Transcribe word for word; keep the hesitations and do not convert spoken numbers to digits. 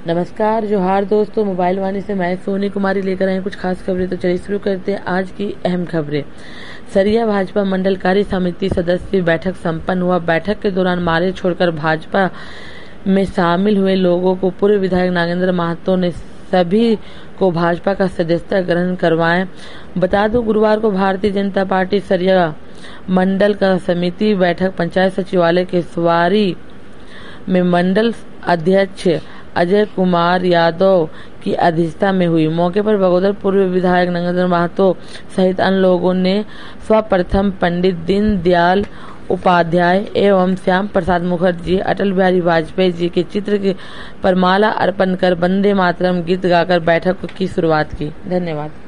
नमस्कार, जोहार दोस्तों। मोबाइल वाणी से मैं सोनी कुमारी लेकर आई कुछ खास खबरें। तो चलिए शुरू करते हैं आज की अहम खबरें। सरिया भाजपा मंडल कार्य समिति सदस्य बैठक संपन्न हुआ। बैठक के दौरान माले छोड़कर भाजपा में शामिल हुए लोगों को पूर्व विधायक नागेंद्र महतो ने सभी को भाजपा का सदस्यता ग्रहण करवाएं। बता दूं, गुरुवार को भारतीय जनता पार्टी सरिया मंडल का समिति बैठक पंचायत सचिवालय के सवारी में मंडल अध्यक्ष अजय कुमार यादव की अध्यक्षता में हुई। मौके पर बगोदर पूर्व विधायक नागेंद्र महतो सहित अन्य लोगों ने सर्वप्रथम पंडित दीनदयाल उपाध्याय एवं श्याम प्रसाद मुखर्जी, अटल बिहारी वाजपेयी जी के चित्र पर माला अर्पण कर वंदे मातरम गीत गाकर बैठक की शुरुआत की। धन्यवाद।